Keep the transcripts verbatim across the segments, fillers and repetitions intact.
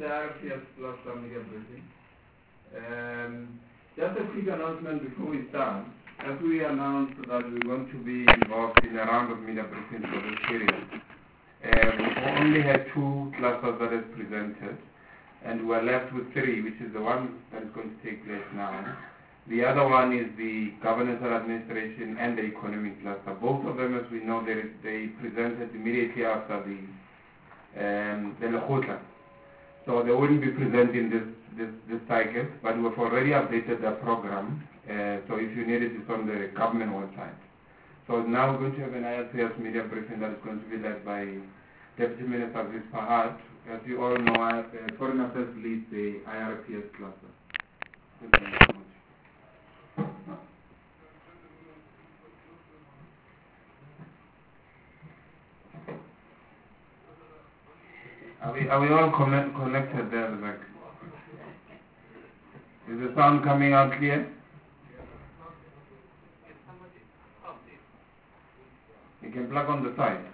the I R P S Plus media briefing. Um, just a quick announcement before we start. As we announced that we're going to be involved in a round of media briefings for this period, uh, we only had two clusters that is presented, and we're left with three, which is the one that is going to take place now. The other one is the governance and administration and the economic cluster. Both of them, as we know, they, they presented immediately after the um, the Lekgotla. So they wouldn't be presenting this, this, this cycle, but we've already updated the program. Uh, so if you need it, it's on the government website. So now we're going to have an I R P S media briefing that is going to be led by Deputy Minister Aziz Fahad. As you all know, I, uh, Foreign Affairs leads the I R P S cluster. Thank you very much. Are we, are we all connect, connected there at the back? Is the sound coming out clear? You can plug on the side.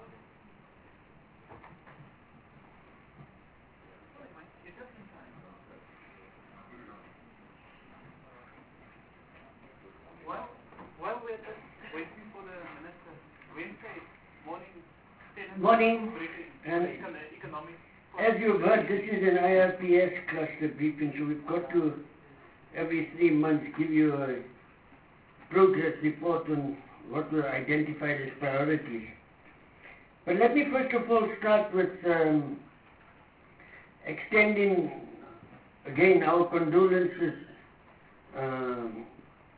While, while we're just waiting for the minister, Wednesday morning, morning, and economic. As you've heard, this is an I R P S cluster briefing, so we've got to every three months give you a progress report on what were identified as priorities. But let me first of all start with um, extending again our condolences um,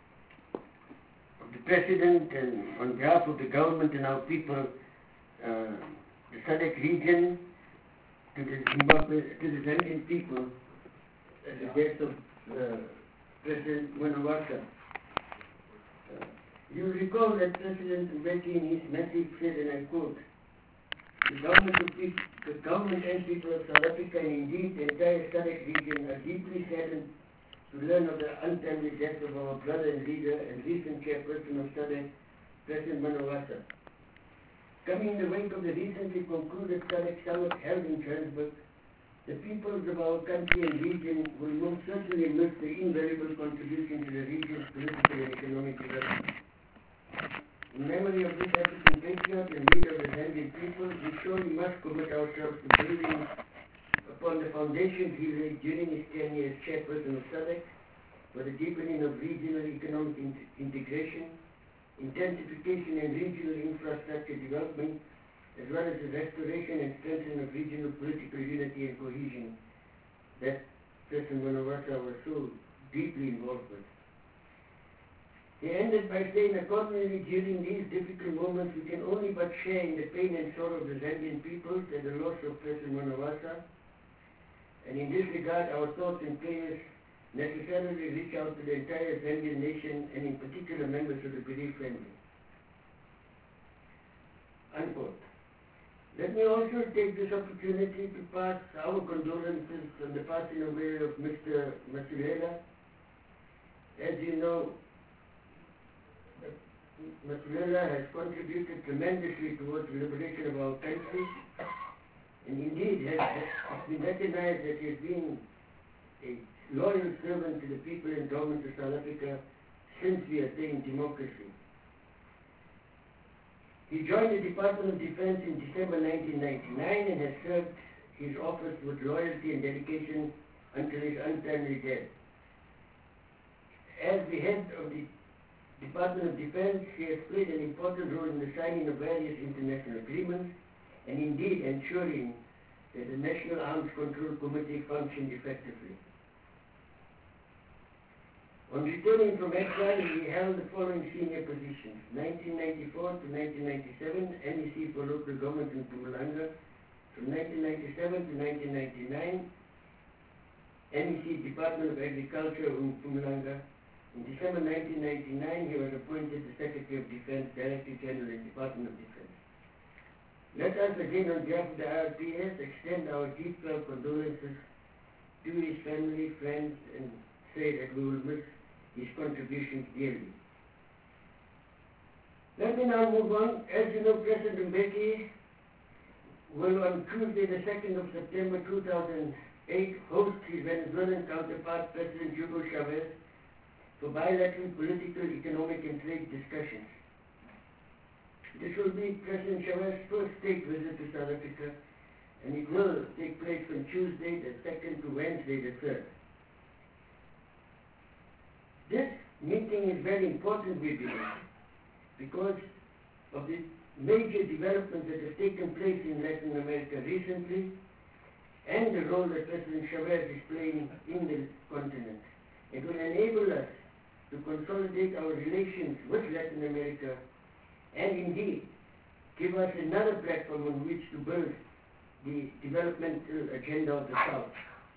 of the President and on behalf of the government and our people, uh, the S A D C region, to the Zimbabwe, to the Zambian people, at the death of uh, President Mwanawasa. Uh, you recall that President Mbeki in his message said, and I quote, the government, of people, the government and people of South Africa, and indeed the entire S A D C region, are deeply saddened to learn of the untimely death of our brother and leader and recent chairperson of S A D C, President Mwanawasa. Coming in the wake of the recently concluded S A D C summit held in Johannesburg, the peoples of our country and region will most certainly miss the invaluable contribution to the region's political and economic development. In memory of this African patriot and leader of the Zambian people, we surely must commit ourselves to building upon the foundations he laid during his tenure as chairperson of S A D C for the deepening of regional economic in integration, intensification and regional infrastructure development, as well as the restoration and strengthening of regional political unity and cohesion that President Mwanawasa was so deeply involved with. He ended by saying, accordingly, during these difficult moments, we can only but share in the pain and sorrow of the Zambian peoples at the loss of President Mwanawasa, and in this regard, our thoughts and prayers necessarily reach out to the entire Zambian nation and in particular members of the bereaved family. Unquote. Let me also take this opportunity to pass our condolences on the passing away of Mister Masulela. As you know, Masulela has contributed tremendously towards the liberation of our country, and indeed has, has been recognized that he has been a loyal servant to the people and government of South Africa since we attained democracy. He joined the Department of Defense in December nineteen ninety-nine and has served his office with loyalty and dedication until his untimely death. As the head of the Department of Defense, he has played an important role in the signing of various international agreements and indeed ensuring that the National Arms Control Committee functioned effectively. On returning from exile, he held the following senior positions: nineteen ninety-four to nineteen ninety-seven, M E C for local government in Mpumalanga; from nineteen ninety-seven to nineteen ninety-nine, M E C Department of Agriculture in Mpumalanga. In December nineteen ninety-nine, he was appointed the Secretary of Defense, Director General in Department of Defense. Let us again, on behalf of the I R P S, extend our deep-felt condolences to his family, friends, and say that we will miss his contributions dearly. Let me now move on. As you know, President Mbeki will on Tuesday the second of September two thousand eight hosts his Venezuelan counterpart, President Hugo Chavez, for bilateral political, economic and trade discussions. This will be President Chavez's first state visit to South Africa, and it will take place from Tuesday the second to Wednesday the third. This meeting is very important, we believe, because of the major developments that have taken place in Latin America recently, and the role that President Chavez is playing in the continent. It will enable us to consolidate our relations with Latin America and indeed give us another platform on which to build the developmental agenda of the South.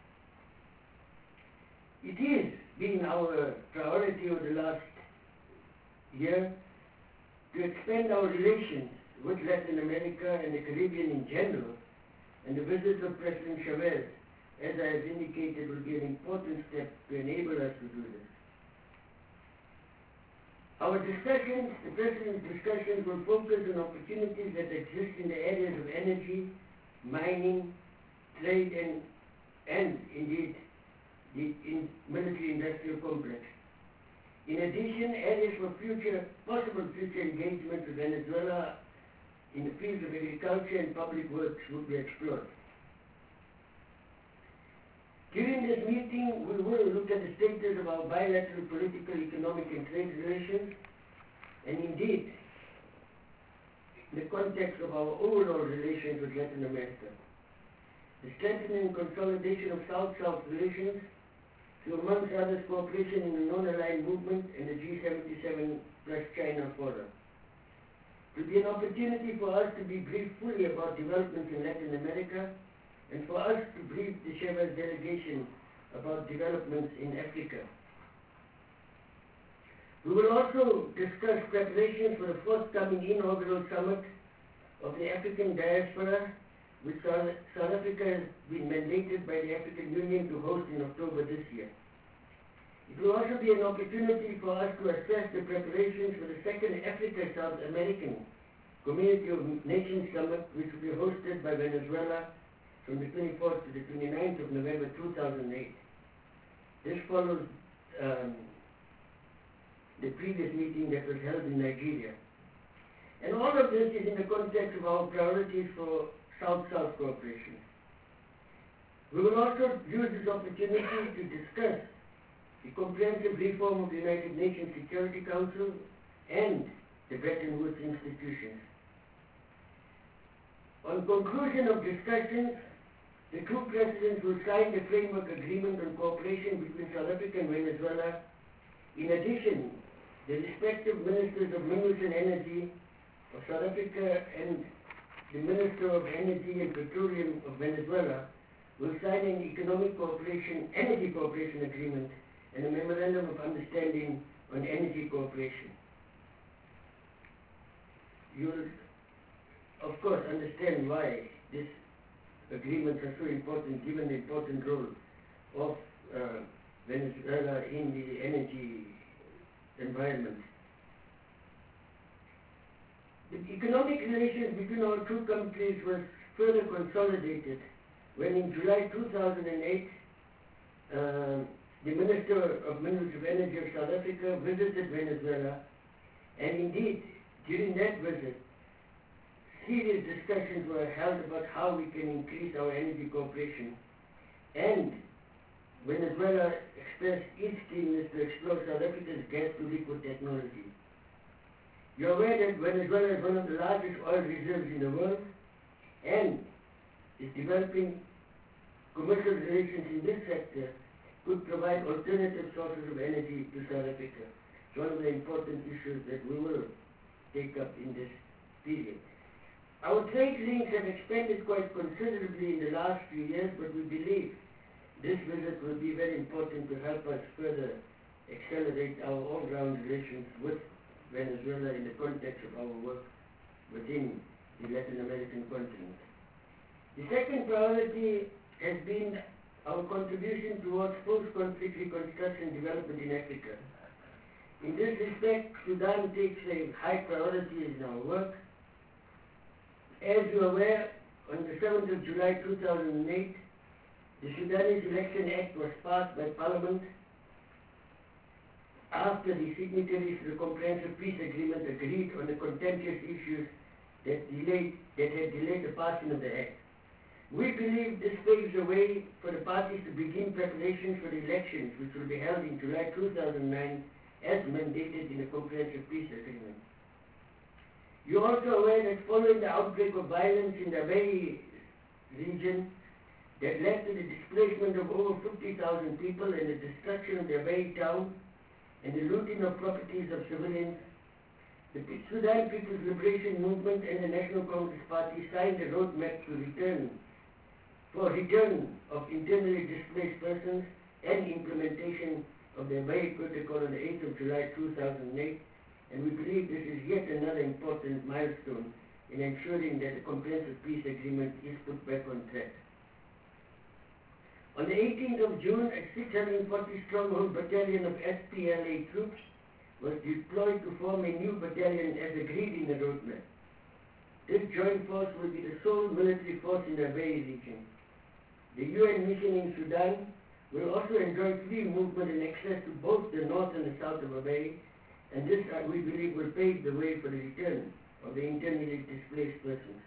It has been our priority over the last year to expand our relations with Latin America and the Caribbean in general, and the visit of President Chavez, as I have indicated, will be an important step to enable us to do this. Our discussions, the President's discussions, will focus on opportunities that exist in the areas of energy, mining, trade, and, and indeed, the in military-industrial complex. In addition, areas for future, possible future engagement with Venezuela in the fields of agriculture and public works will be explored. During this meeting, we will look at the status of our bilateral political, economic, and trade relations, and indeed, the context of our overall relations with Latin America. The strengthening and consolidation of South-South relations through, amongst others, cooperation in the non-aligned movement and the G seventy-seven plus China Forum. It will be an opportunity for us to be briefed fully about developments in Latin America, and for us to brief the Chavez delegation about developments in Africa. We will also discuss preparations for the forthcoming inaugural summit of the African diaspora, which South, South Africa has been mandated by the African Union to host in October this year. It will also be an opportunity for us to assess the preparations for the second Africa-South American Community of Nations Summit, which will be hosted by Venezuela from the twenty-fourth to the twenty-ninth of November two thousand eight. This follows um, the previous meeting that was held in Nigeria. And all of this is in the context of our priorities for South-South cooperation. We will also use this opportunity to discuss the comprehensive reform of the United Nations Security Council and the Bretton Woods institutions. On conclusion of discussions, the two presidents will sign the framework agreement on cooperation between South Africa and Venezuela. In addition, the respective ministers of minerals and energy of South Africa and the Minister of Energy and Petroleum of Venezuela will sign an economic cooperation, energy cooperation agreement and a memorandum of understanding on energy cooperation. You will, of course, understand why these agreements are so important, given the important role of uh, Venezuela in the energy environment. The economic relations between our two countries was further consolidated when in July two thousand eight, uh, the Minister of Minerals of Energy of South Africa visited Venezuela, and indeed, during that visit, serious discussions were held about how we can increase our energy cooperation, and Venezuela expressed its keenness to explore South Africa's gas-to-liquid technology. You're aware that Venezuela is one of the largest oil reserves in the world and is developing commercial relations in this sector could provide alternative sources of energy to South Africa. It's one of the important issues that we will take up in this period. Our trade links have expanded quite considerably in the last few years, but we believe this visit will be very important to help us further accelerate our all-round relations with Venezuela in the context of our work within the Latin American continent. The second priority has been our contribution towards post-conflict reconstruction development in Africa. In this respect, Sudan takes a high priority in our work. As you are aware, on the seventh of July two thousand eight, The Sudanese Election Act was passed by Parliament after the signatories to the Comprehensive Peace Agreement agreed on the contentious issues that, delayed, that had delayed the passing of the Act. We believe this paves the way for the parties to begin preparations for the elections, which will be held in July two thousand nine, as mandated in the Comprehensive Peace Agreement. You are also aware that following the outbreak of violence in the Abyei region that led to the displacement of over fifty thousand people and the destruction of the Abyei town and the looting of properties of civilians, the Sudan People's Liberation Movement and the National Congress Party signed a roadmap to return, for return of internally displaced persons and implementation of the Abyei Protocol on the eighth of July two thousand eight, and we believe this is yet another important milestone in ensuring that the Comprehensive Peace Agreement is put back on track. On the eighteenth of June, a six hundred forty stronghold battalion of S P L A troops was deployed to form a new battalion as agreed in the roadmap. This joint force will be the sole military force in the Abyei region. The U N mission in Sudan will also enjoy free movement and access to both the north and the south of Abyei, and this, uh, we believe, will pave the way for the return of the internally displaced persons.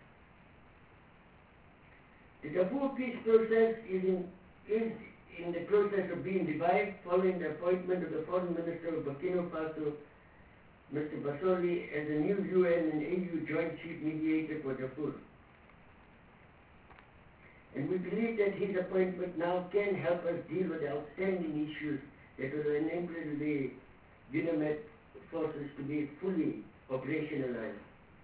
The Darfur peace process is in, is in the process of being revived following the appointment of the Foreign Minister of Burkina Faso, Mister Basoli, as the new U N and A U Joint Chief Mediator for Darfur. And we believe that his appointment now can help us deal with the outstanding issues that will enable the UNAMED forces to be fully operationalized.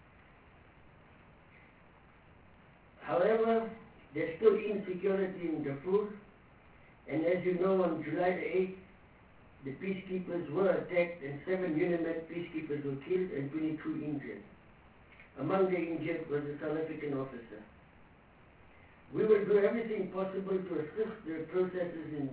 However, there's still insecurity in Darfur, and as you know, on July the eighth, the peacekeepers were attacked and seven UNAMED peacekeepers were killed and twenty-two injured. Among the injured was a South African officer. We will do everything possible to assist the processes in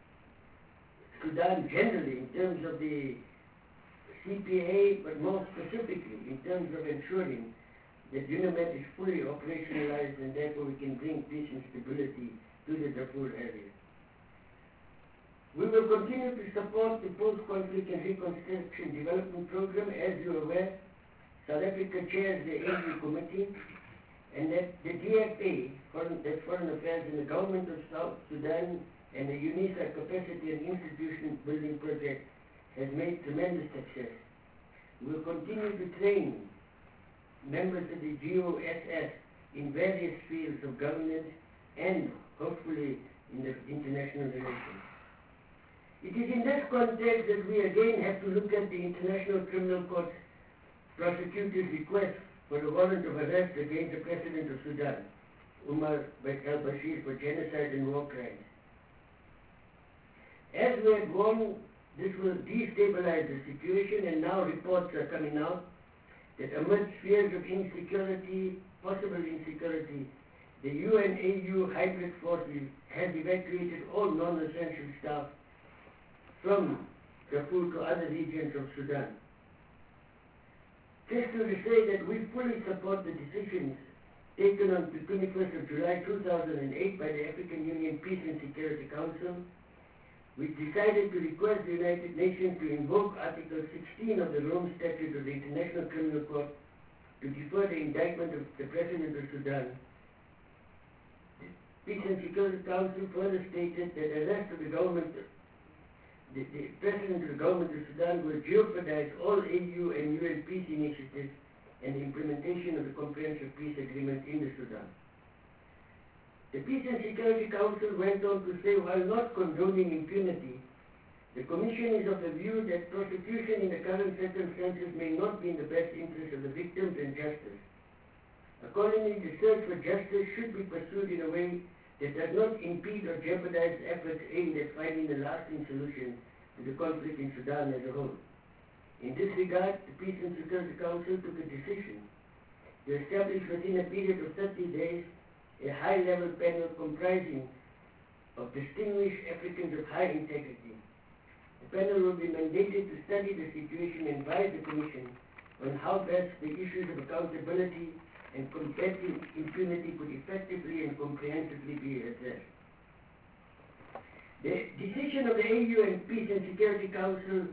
Sudan generally in terms of the C P A, but more specifically in terms of ensuring that UNAMED is fully operationalized and therefore we can bring peace and stability to the Darfur area. We will continue to support the Post-Conflict and Reconstruction Development Program. As you are aware, South Africa chairs the A U Committee, and that the D F A, Foreign, that's Foreign Affairs, and the Government of South Sudan and the UNISA Capacity and Institution Building Project has made tremendous success. We will continue to train members of the G O S S in various fields of governance and hopefully in the international relations. It is in this context that we again have to look at the International Criminal Court's prosecutor's request for a warrant of arrest against the President of Sudan, Umar al-Bashir, for genocide and war crimes. As we had warned, this will destabilize the situation, and now reports are coming out that amid fears of insecurity, possible insecurity, the U N A U hybrid forces has evacuated all non-essential staff from Darfur to other regions of Sudan. Just to say that we fully support the decisions taken on the twenty-first of July two thousand eight by the African Union Peace and Security Council, which decided to request the United Nations to invoke Article sixteen of the Rome Statute of the International Criminal Court to defer the indictment of the President of Sudan. The Peace and Security Council further stated that the arrest of the government The, the President of the Government of Sudan will jeopardize all A U and U N peace initiatives and the implementation of the Comprehensive Peace Agreement in the Sudan. The Peace and Security Council went on to say, while not condoning impunity, the Commission is of the view that prosecution in the current circumstances may not be in the best interest of the victims and justice. Accordingly, the search for justice should be pursued in a way that does not impede or jeopardize efforts aimed at finding a lasting solution to the conflict in Sudan as a whole. In this regard, the Peace and Security Council took a decision to establish within a period of thirty days a high-level panel comprising of distinguished Africans of high integrity. The panel will be mandated to study the situation and advise the Commission on how best the issues of accountability and combating impunity could effectively and comprehensively be addressed. The decision of the A U N Peace and Security Council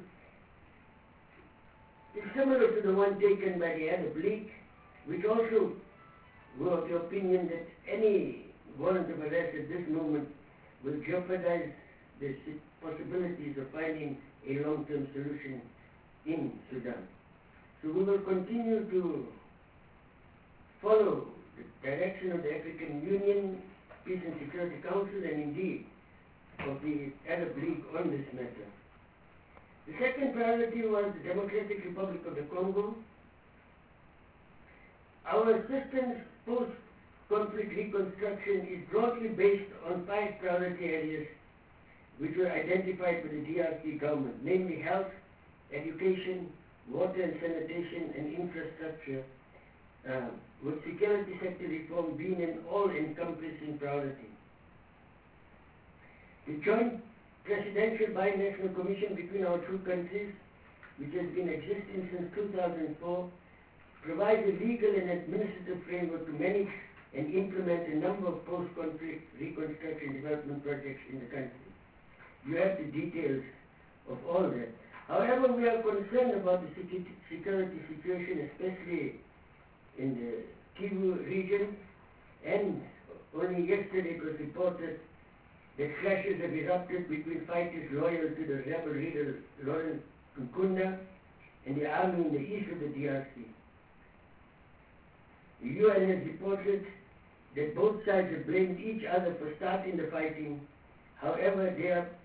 is similar to the one taken by the Arab League, which also were of the opinion that any warrant of arrest at this moment will jeopardize the possibilities of finding a long-term solution in Sudan. So we will continue to follow the direction of the African Union, Peace and Security Council, and indeed of the Arab League on this matter. The second priority was the Democratic Republic of the Congo. Our assistance post-conflict reconstruction is broadly based on five priority areas which were identified by the D R C government, namely health, education, water and sanitation, and infrastructure, uh, with security sector reform being an all-encompassing priority. The joint presidential binational commission between our two countries, which has been existing since two thousand four, provides a legal and administrative framework to manage and implement a number of post-conflict reconstruction development projects in the country. You have the details of all that. However, we are concerned about the security situation, especially in the Kivu region, and only yesterday it was reported that clashes have erupted between fighters loyal to the rebel leader Laurent Nkunda and the army in the east of the D R C. The U N has reported that both sides have blamed each other for starting the fighting. However, they are,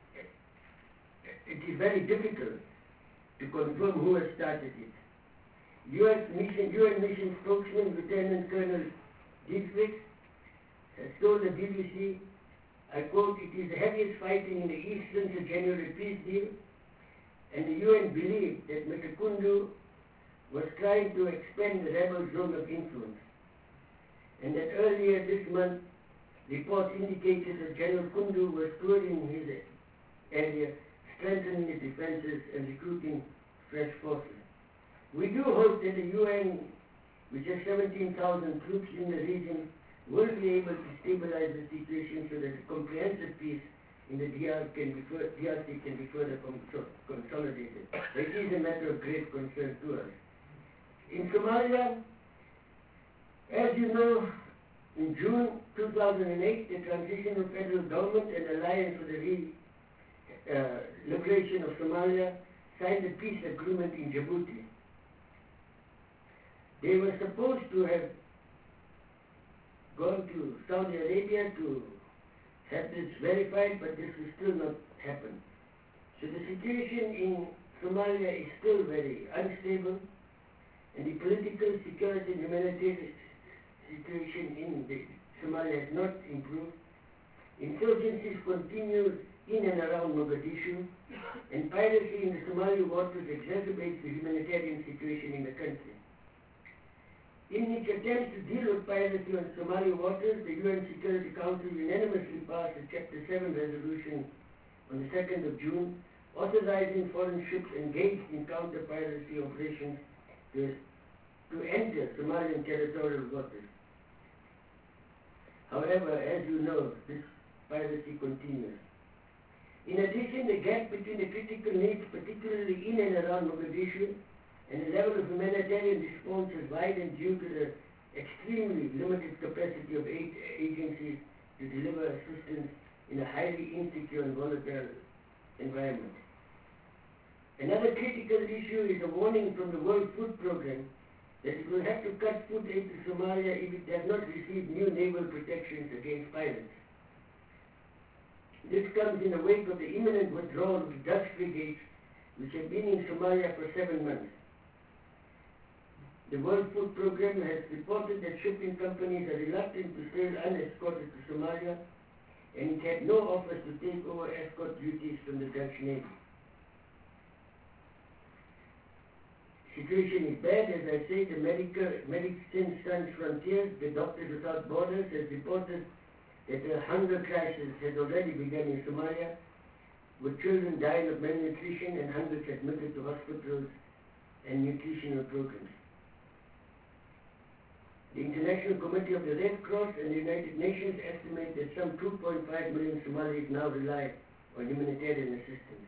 it is very difficult to confirm who has started it. U S mission, U N mission spokesman Lieutenant Colonel Dietrich has told the B B C, I quote, it is the heaviest fighting in the East since the January peace deal, and the U N believed that Mister Kundu was trying to expand the rebel zone of influence, and that earlier this month, reports indicated that General Kundu was touring his area, strengthening the defenses and recruiting fresh forces. We do hope that the U N, which has seventeen thousand troops in the region, will be able to stabilize the situation so that a comprehensive peace in the D R C can be, fur D R C can be further consolidated. It is a matter of great concern to us. In Somalia, as you know, in June two thousand eight, the transitional federal government and Alliance for the Re uh, Liberation of Somalia signed a peace agreement in Djibouti. They were supposed to have gone to Saudi Arabia to have this verified, but this has still not happened. So the situation in Somalia is still very unstable, and the political, security, and humanitarian situation in the Somalia has not improved. Insurgencies continue in and around Mogadishu, and piracy in the Somali waters exacerbates the humanitarian situation in the country. In its attempt to deal with piracy on Somali waters, the U N Security Council unanimously passed a Chapter seven resolution on the second of June, authorizing foreign ships engaged in counter-piracy operations to, to enter Somalian territorial waters. However, as you know, this piracy continues. In addition, the gap between the critical needs, particularly in and around Mogadishu, and the level of humanitarian response has widened due to the extremely limited capacity of aid agencies to deliver assistance in a highly insecure and volatile environment. Another critical issue is a warning from the World Food Programme that it will have to cut food aid to Somalia if it does not receive new naval protections against pirates. This comes in the wake of the imminent withdrawal of the Dutch frigates, which have been in Somalia for seven months. The World Food Programme has reported that shipping companies are reluctant to sail unescorted to Somalia, and it had no offers to take over escort duties from the Dutch Navy. Situation is bad, as I say. The medical, Medicine Sans Frontiers, the Doctors Without Borders, has reported that a hunger crisis has already begun in Somalia, with children dying of malnutrition and hundreds admitted to hospitals and nutritional programs. The International Committee of the Red Cross and the United Nations estimate that some two point five million Somalis now rely on humanitarian assistance.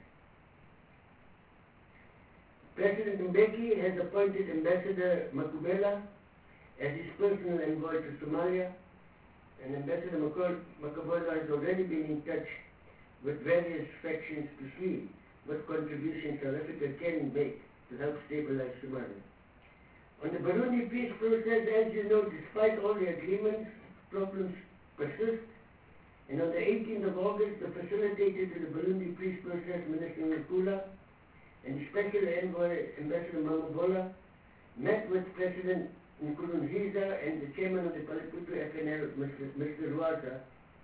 President Mbeki has appointed Ambassador Makubela as his personal envoy to Somalia, and Ambassador Makubela has already been in touch with various factions to see what contributions South Africa can make to help stabilize Somalia. On the Burundi peace process, as you know, despite all the agreements, problems persist. And on the eighteenth of August, the facilitator to the Burundi peace process, Minister Nkula, and the special envoy, Ambassador Mamabola, met with President Nkurunziza and the chairman of the Paliputu F N L, Mister Mister Rwaza.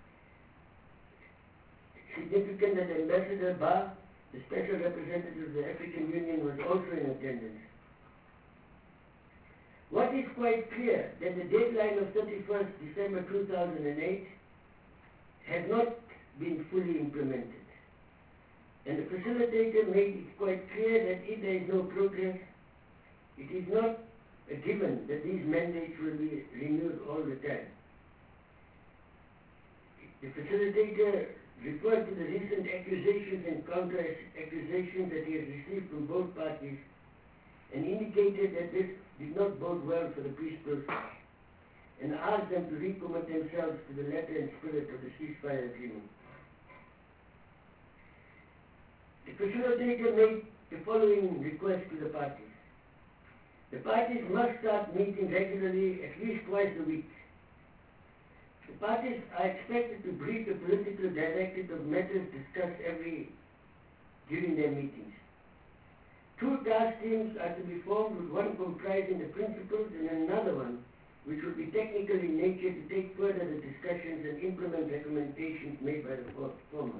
Significant that Ambassador Ba, the special representative of the African Union, was also in attendance. What is quite clear that the deadline of thirty-first December two thousand eight has not been fully implemented. And the facilitator made it quite clear that if there is no progress, it is not a given that these mandates will be renewed all the time. The facilitator referred to the recent accusations and counter-accusations that he has received from both parties and indicated that this did not bode well for the peace process, and asked them to recommit themselves to the letter and spirit of the ceasefire agreement. The facilitator made the following request to the parties. The parties must start meeting regularly, at least twice a week. The parties are expected to brief the political directorate of matters discussed every during their meetings. Two task teams are to be formed, with one comprising the principals and another one which will be technical in nature to take further the discussions and implement recommendations made by the former.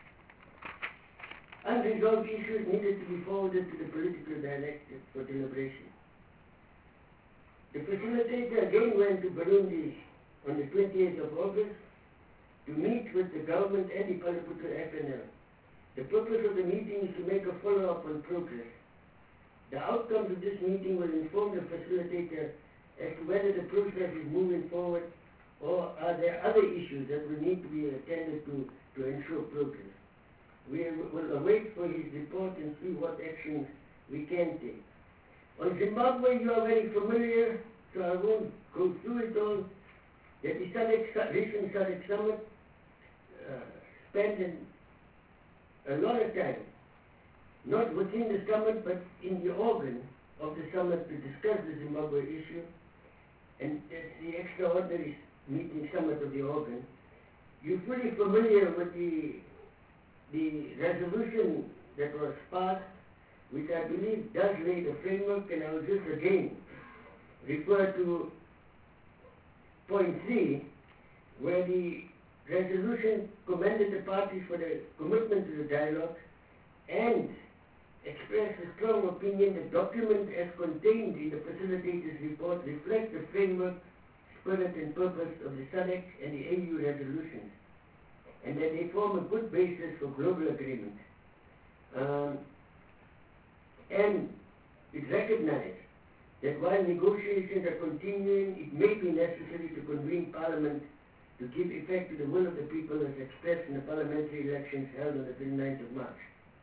Unresolved issues needed to be forwarded to the political directorate for deliberation. The facilitator again went to Burundi on the twenty-eighth of August to meet with the government and the Paliputu F N L. The purpose of the meeting is to make a follow-up on progress. The outcomes of this meeting will inform the facilitator as to whether the process is moving forward or are there other issues that will need to be attended to to ensure progress. We will await for his report and see what actions we can take. On Zimbabwe, you are very familiar, so I won't go through it all. That the SADC, recent SADC summit uh, spent an, a lot of time, not within the summit, but in the organ of the summit to discuss the Zimbabwe issue, and it's the extraordinary meeting summit of the organ. You're fully familiar with the, the resolution that was passed, which I believe does lay the framework, and I will just again refer to point three, where the resolution commended the parties for the commitment to the dialogue and expressed a strong opinion that document as contained in the facilitator's report reflect the framework, spirit and purpose of the SADC and the A U resolutions, and that they form a good basis for global agreement. Um, and it recognized that while negotiations are continuing, it may be necessary to convene Parliament to give effect to the will of the people as expressed in the parliamentary elections held on the twenty-ninth of March.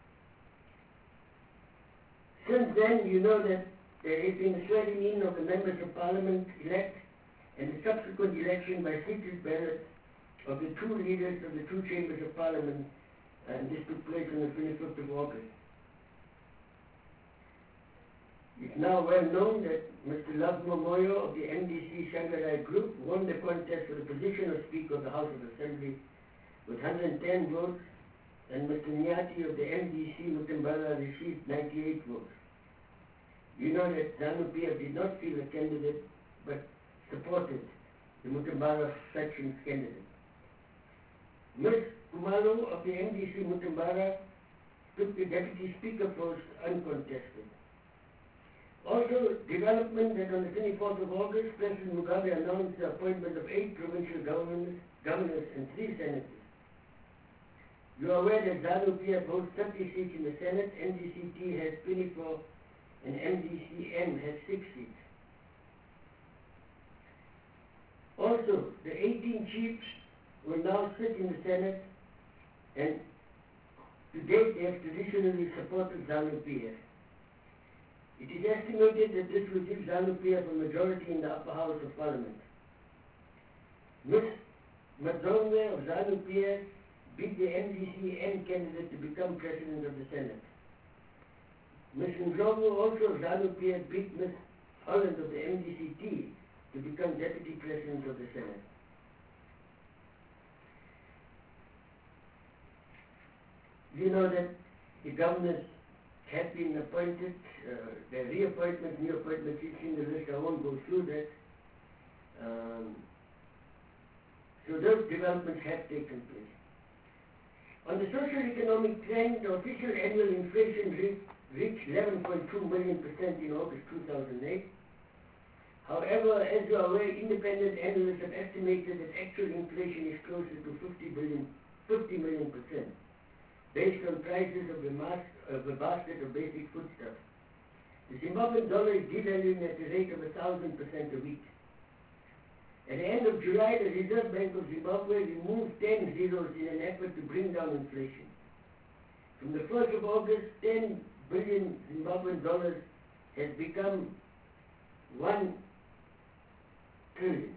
Since then, you know that there has been a swearing in of the members of Parliament elect and the subsequent election by secret ballot of the two leaders of the two chambers of Parliament, and this took place on the twenty-fifth of August. It's now well known that Mister Love Momoyo of the M D C Shanghai Group won the contest for the position of Speaker of the House of Assembly with one hundred ten votes, and Mister Nyati of the M D C Mutambala received ninety-eight votes. You know that ZANU-P F did not field a candidate, but supported the Mutambala faction's candidate. Miz Kumalo of the M D C Mutambala took the Deputy Speaker post uncontested. Also, development that on the twenty-fourth of August, President Mugabe announced the appointment of eight provincial governors, governors and three senators. You are aware that ZANU-P F holds thirty seats in the Senate, N D C T has twenty-four, and M D C M has six seats. Also, the eighteen chiefs will now sit in the Senate, and to date they have traditionally supported ZANU-P F. It is estimated that this will give ZANU-P F a majority in the upper house of parliament. Miz Madzongwe of ZANU-P F beat the M D C N candidate to become president of the Senate. Miz Ndlovu, also of ZANU-P F, beat Miz Holland of the M D C T to become deputy president of the Senate. You know that the governors have been appointed, uh, their reappointment, new appointments, it's in the list, I won't go through that. Um, so those developments have taken place. On the social economic trend, the official annual inflation rate reached eleven point two million percent in August two thousand eight. However, as you are aware, independent analysts have estimated that actual inflation is closer to fifty million percent, based on prices of the, mas- of the basket of basic foodstuffs. The Zimbabwean dollar is devaluing at the rate of a thousand percent a week. At the end of July, the Reserve Bank of Zimbabwe removed ten zeros in an effort to bring down inflation. From the first of August, ten billion Zimbabwean dollars has become one trillion.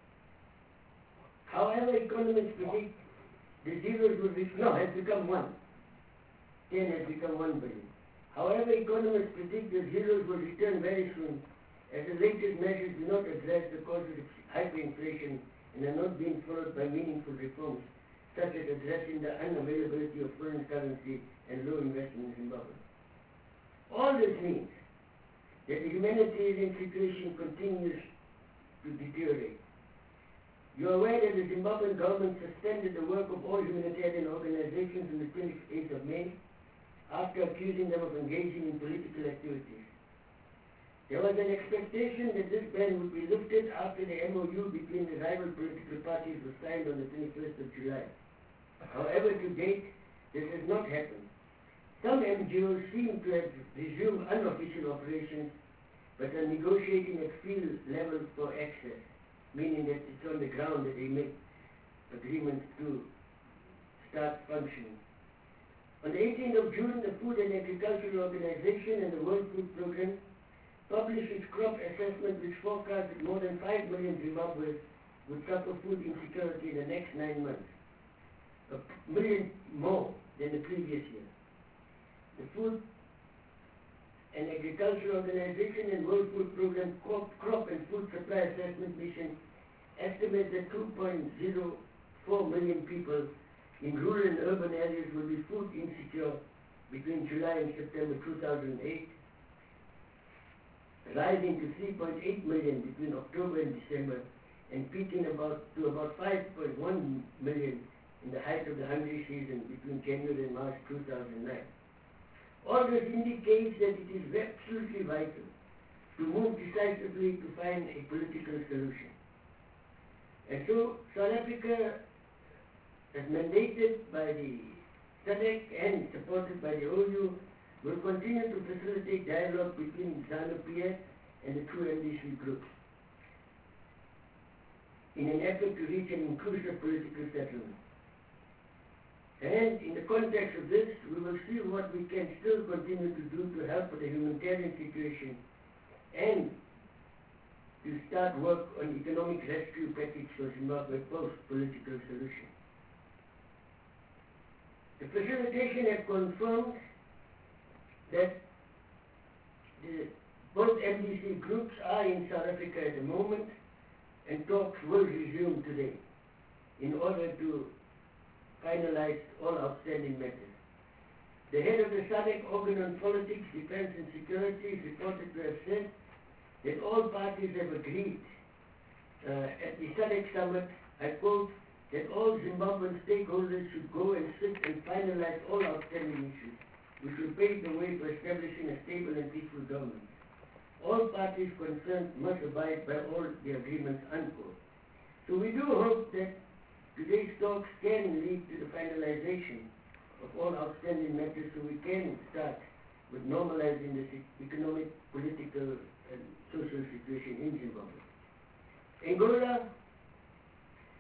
However, economists predict the zeros will reach, no, has become one. ten has become one billion. However, economists predict the zeros will return very soon, as the latest measures do not address the causes of hyperinflation and are not being followed by meaningful reforms, such as addressing the unavailability of foreign currency and low investment in Zimbabwe. All this means that the humanitarian situation continues to deteriorate. You are aware that the Zimbabwean government suspended the work of all humanitarian organizations on the twenty-eighth of May after accusing them of engaging in political activities. There was an expectation that this ban would be lifted after the M O U between the rival political parties was signed on the twenty-first of July. However, to date, this has not happened. Some N G Os seem to have resumed unofficial operations, but are negotiating at field level for access, meaning that it's on the ground that they make agreements to start functioning. On the eighteenth of June, the Food and Agricultural Organization and the World Food Programme published its crop assessment, which forecast that more than five million Zimbabweans would suffer food insecurity in the next nine months, a million more than the previous year. The Food and Agricultural Organization and World Food Programme Crop, Crop and Food Supply Assessment Mission estimate that two point zero four million people in rural and urban areas will be food insecure between July and September two thousand eight, rising to three point eight million between October and December, and peaking about to about five point one million in the height of the hungry season between January and March two thousand nine. All this indicates that it is absolutely vital to move decisively to find a political solution. And so South Africa, as mandated by the S A D C and supported by the O U, will continue to facilitate dialogue between ZANU-P F and the two M D C groups in an effort to reach an inclusive political settlement. And in the context of this, we will see what we can still continue to do to help with the humanitarian situation and to start work on economic rescue package for Zimbabwe post-political solution. The facilitation has confirmed that the, both M D C groups are in South Africa at the moment, and talks will resume today in order to finalize all outstanding matters. The head of the S A D C Organ on Politics, Defense and Security is reported to have said that all parties have agreed uh, at the S A D C summit, I quote, that all Zimbabwean stakeholders should go and sit and finalize all outstanding issues, which will pave the way for establishing a stable and peaceful government. All parties concerned must abide by all the agreements, unquote. So we do hope that today's talks can lead to the finalization of all outstanding matters, so we can start with normalizing the economic, political, and social situation in Zimbabwe. Angola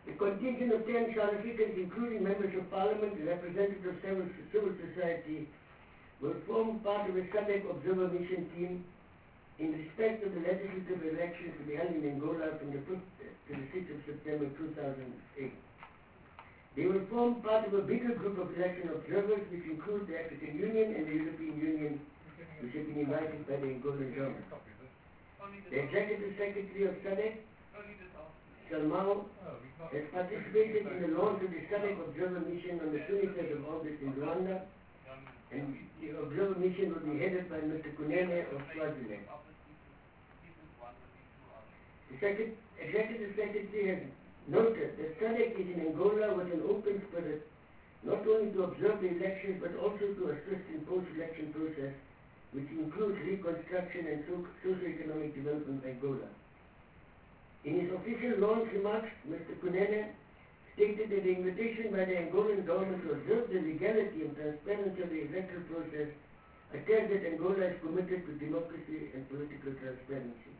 A contingent of ten South Africans, including members of parliament and representatives of civil, civil society, will form part of a S A D C observer mission team in respect of the legislative elections to be held in Angola from the fifth to the sixth of September two thousand eight. They will form part of a bigger group of election observers which include the African Union and the European Union, which have been invited by the Angolan government. The Executive Secretary of S A D C, Salmao, has participated in the launch of the S A D C observer mission on the twenty-third of August in Rwanda, and the observer mission will be headed by Mister Kunene of Swaziland. The Secret- Executive Secretary has noted that S A D C is in Angola with an open spirit, not only to observe the elections but also to assist in post-election process, which includes reconstruction and so- socio-economic development of Angola. In his official launch remarks, Mister Kunene stated that the invitation by the Angolan government to observe the legality and transparency of the electoral process attests that Angola is committed to democracy and political transparency.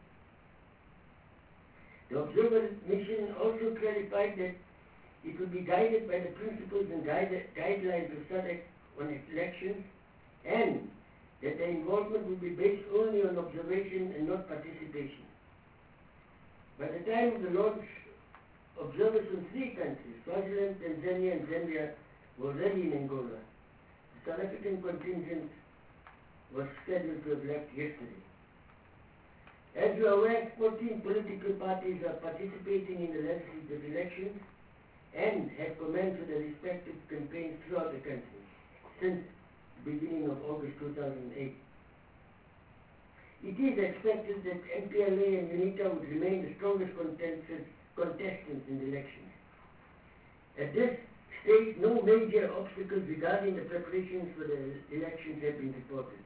The observer mission also clarified that it will be guided by the principles and guide, guidelines of S A D C on elections, and that the involvement will be based only on observation and not participation. By the time of the launch, observers from three countries, Swaziland, Tanzania, and Zambia, were already in Angola. The South African contingent was scheduled to have left yesterday. As you are aware, fourteen political parties are participating in the legislative elections and have commenced with their respective campaigns throughout the country since the beginning of August two thousand eight. It is expected that M P L A and UNITA would remain the strongest contestants in the elections. At this stage, no major obstacles regarding the preparations for the elections have been reported.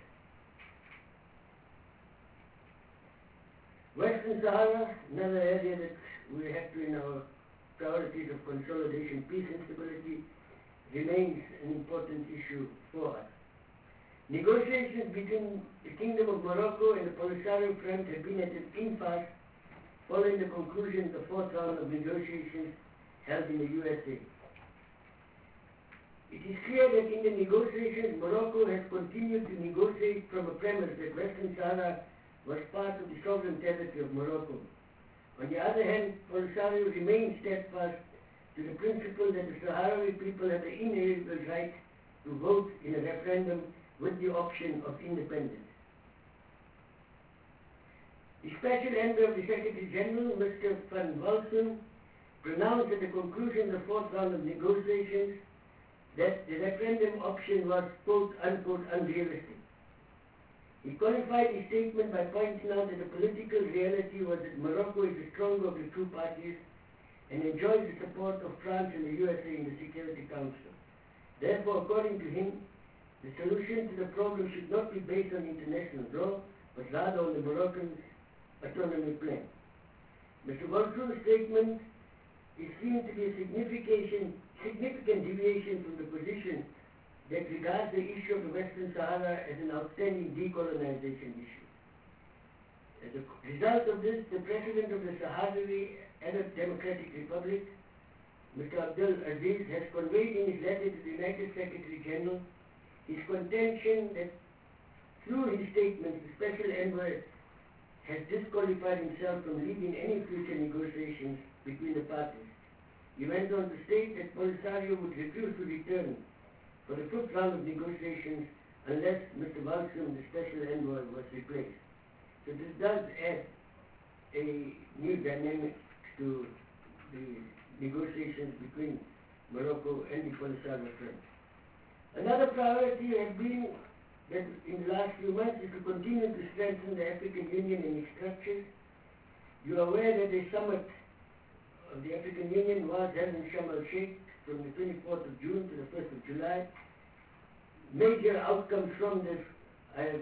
Western Sahara, another area that we have to in our priorities of consolidation, peace and stability, remains an important issue for us. Negotiations between the Kingdom of Morocco and the Polisario Front have been at an impasse following the conclusion of the fourth round of negotiations held in the U S A. It is clear that in the negotiations, Morocco has continued to negotiate from a premise that Western Sahara was part of the sovereign territory of Morocco. On the other hand, Polisario remains steadfast to the principle that the Sahrawi people have the inalienable right to vote in a referendum with the option of independence. The Special Envoy of the Secretary General, Mister Van Walsum, pronounced at the conclusion of the fourth round of negotiations that the referendum option was quote unquote unrealistic. He qualified his statement by pointing out that the political reality was that Morocco is the stronger of the two parties and enjoys the support of France and the U S A in the Security Council. Therefore, according to him, the solution to the problem should not be based on international law, but rather on the Moroccan autonomy plan. Mister Walsum's statement is seen to be a significant, significant deviation from the position that regards the issue of the Western Sahara as an outstanding decolonization issue. As a result of this, the President of the Sahrawi Arab Democratic Republic, Mister Abdel Aziz, has conveyed in his letter to the United Secretary General his contention that through his statements, the Special Envoy has disqualified himself from leading any future negotiations between the parties. He went on to state that Polisario would refuse to return for the fifth round of negotiations unless Mister Walsum, the Special Envoy, was replaced. So this does add a new dynamic to the negotiations between Morocco and the Polisario Front. Another priority has been that in the last few months is to continue to strengthen the African Union and its structures. You are aware that a summit of the African Union was held in Sharm el-Sheikh from the twenty-fourth of June to the first of July. Major outcomes from this, I have,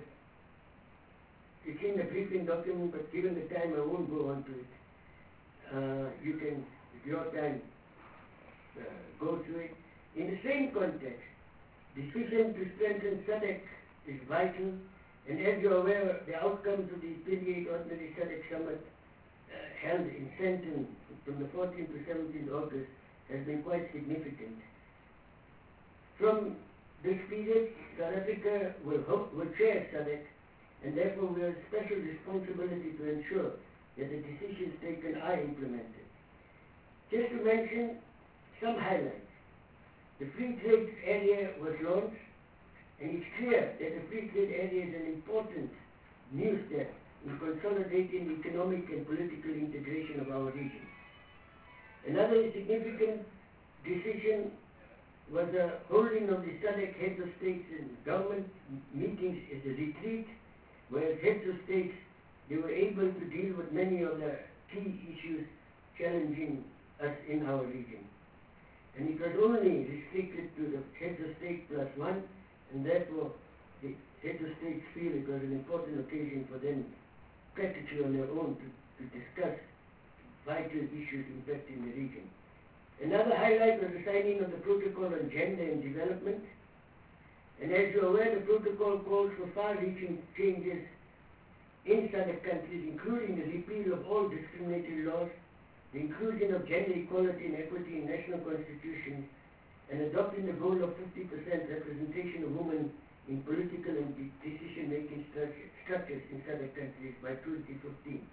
it's in the briefing document, but given the time I won't go on to it. Uh, you can, at your time, uh, go through it. In the same context, decision to strengthen S A D C is vital, and as you are aware, the outcomes of the twenty-eighth Ordinary S A D C Summit uh, held in Sandton from the fourteenth to seventeenth of August has been quite significant. From this period, South Africa will, hope, will chair SADC, and therefore we have a special responsibility to ensure that the decisions taken are implemented. Just to mention some highlights. The free trade area was launched, and it's clear that the free trade area is an important new step in consolidating the economic and political integration of our region. Another significant decision was the holding of the SADC heads of states and government meetings as a retreat, where heads of states, they were able to deal with many of the key issues challenging us in our region. And it was only restricted to the heads of state plus one, and therefore the heads of states feel it was an important occasion for them practically on their own to, to discuss vital issues impacting the region. Another highlight was the signing of the Protocol on Gender and Development. And as you're aware, the protocol calls for far-reaching changes in SADC countries, including the repeal of all discriminatory laws, the inclusion of gender equality and equity in national constitutions, and adopting the goal of fifty percent representation of women in political and de decision-making structure, structures in SADC countries by twenty fifteen.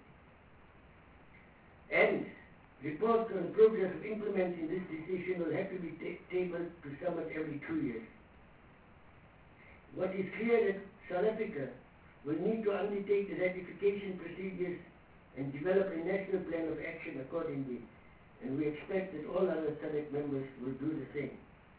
And reports on the progress of implementing this decision will have to be ta tabled to summit every two years. What is clear that South Africa will need to undertake the ratification procedures and develop a national plan of action accordingly, and we expect that all other SADC members will do the same.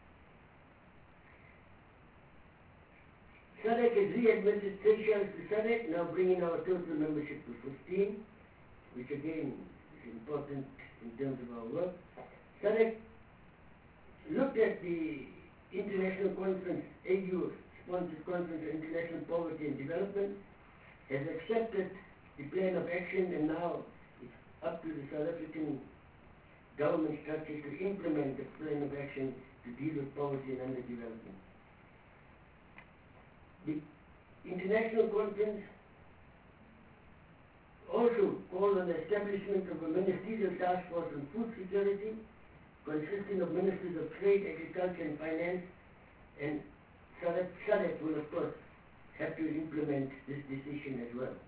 SADC has readmitted Seychelles to SADC, now bringing our total membership to fifteen, which again is important in terms of our work. SADC looked at the international conference, A U-sponsored conference on international poverty and development, has accepted the plan of action, and now it's up to the South African government structure to implement the plan of action to deal with poverty and underdevelopment. The international conference also called on the establishment of a ministerial task force on food security, consisting of ministers of trade, agriculture and finance, and SADC will of course have to implement this decision as well.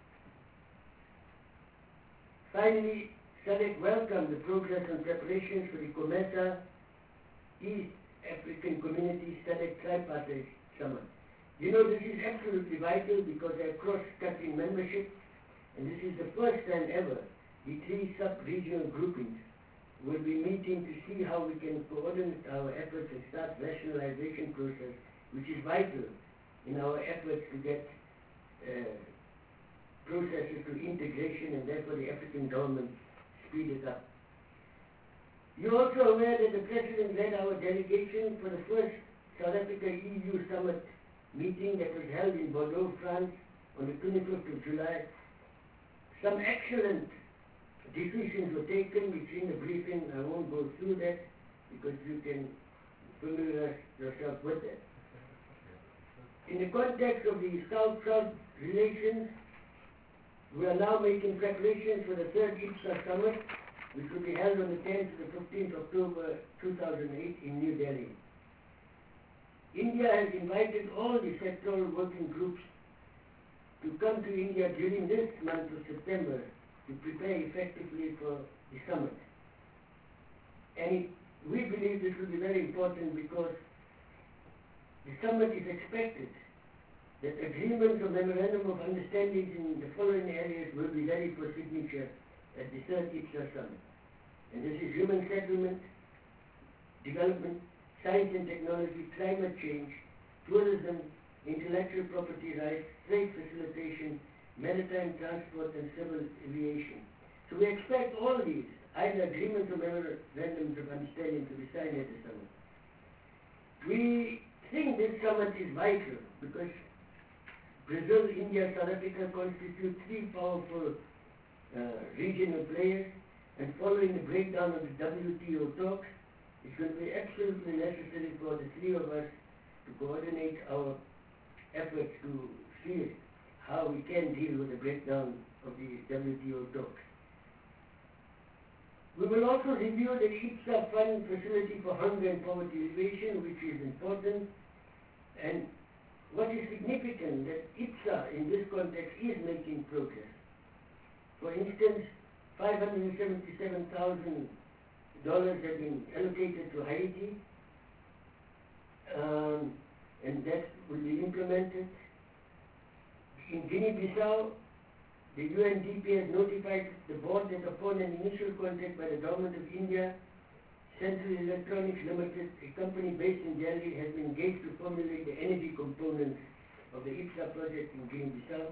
Finally, SADC welcomed the progress on preparations for the COMESA East African Community SADC Tripartite Summit. You know, this is absolutely vital because they have cross-cutting membership, and this is the first time ever the three sub-regional groupings will be meeting to see how we can coordinate our efforts and start rationalization process, which is vital in our efforts to get uh, processes to integration, and therefore the African government speed it up. You're also aware that the President led our delegation for the first South Africa E U summit meeting that was held in Bordeaux, France on the twenty-fifth of July. Some excellent decisions were taken, which in the briefing I won't go through that because you can familiarize yourself with that. In the context of the South-South relations, we are now making preparations for the third IPSA summit, which will be held on the tenth to the fifteenth of October two thousand eight in New Delhi. India has invited all the sectoral working groups to come to India during this month of September to prepare effectively for the summit. And we believe this will be very important because the summit is expected that agreements or memorandum of understandings in the following areas will be ready for signature at the third IPSA summit. And this is human settlement, development, science and technology, climate change, tourism, intellectual property rights, trade facilitation, maritime transport and civil aviation. So we expect all these, either agreements or memorandums of understanding, to be signed at the summit. We think this summit is vital because Brazil, India, South Africa constitute three powerful uh, regional players, and following the breakdown of the W T O talks, it will be absolutely necessary for the three of us to coordinate our efforts to see how we can deal with the breakdown of the W T O talks. We will also review the IPSA Fund Facility for Hunger and Poverty Alleviation, which is important. And what is significant that IPSA in this context is making progress. For instance, five hundred seventy-seven thousand dollars have been allocated to Haiti, um, and that will be implemented. In Guinea-Bissau, the U N D P has notified the board that upon an initial contact by the government of India, Central Electronics Limited, a company based in Delhi, has been engaged to formulate the energy components of the IPSA project in Guinea-Bissau.